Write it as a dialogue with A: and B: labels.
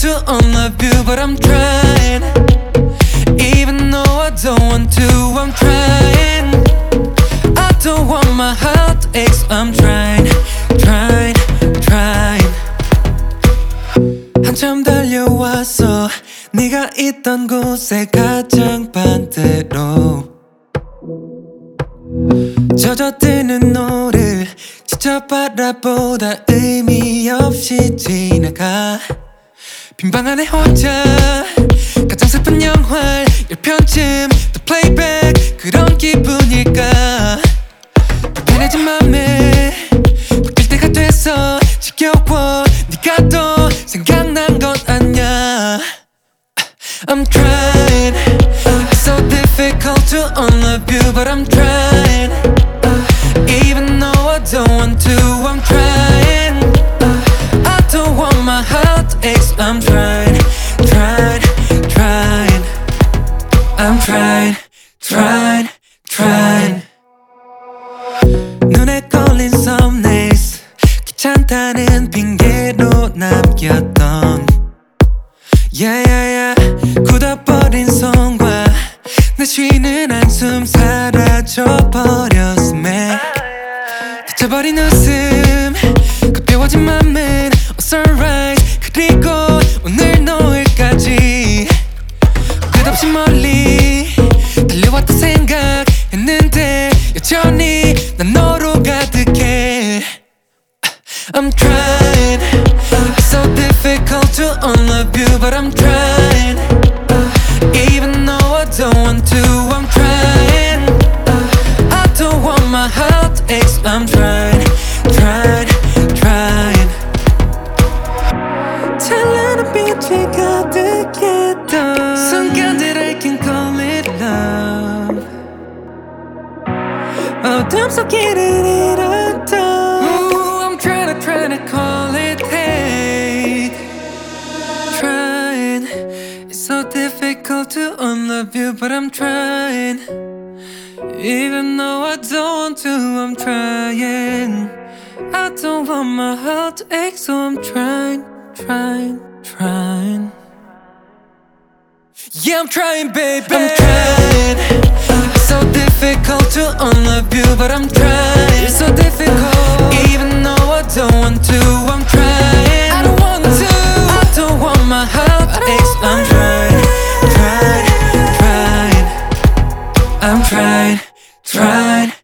A: to unlove you, but I'm trying. Even though I don't want to, I'm trying. I don't want my heart to ache, so I'm trying. 한참 달려왔어 네가 있던 곳에 가장 반대로 젖어드는 너를 지쳐 바라보다 의미 없이 지나가 빈 방 안에 혼자 가장 슬픈 영화 10편쯤 또 플레이백 그런 기분일까 불편해진 맘에 바뀔 때가 돼서 지겨워 네가 또 생각난 건 아냐 I'm trying It's so difficult to unlove you but I'm trying Even though I don't want to I'm trying I don't want my heart to ache so I'm trying I'm trying 눈에 걸린 썸네일스 귀찮다는 핑계로 남겼던 굳어버린 손과 내 쉬는 한숨 사라져버렸음에 다쳐버린 웃음 가벼워진 맘은 oh sunrise 그리고 오늘 노을까지 끝없이 멀리 달려왔다 생각했는데 여전히 난 너로 가득해 I'm trying It's so difficult to unlove you but I'm trying Even though I don't want to I'm trying I don't want my heart to ache so I'm trying 찬란한 빛이 가득했던 순간들 I can call it love 어둠 속 길을 잃었던 I'm trying to call it hate Trying It's so difficult to unlove you but I'm trying Even though I don't want to I'm trying I don't want my heart to ache so I'm trying Yeah, I'm trying, baby. I'm trying. It's so difficult to unlove you, but I'm trying. It's so difficult, even though I don't want to. I'm trying. I don't want to. I don't want my heart to ache. I'm trying. I'm trying.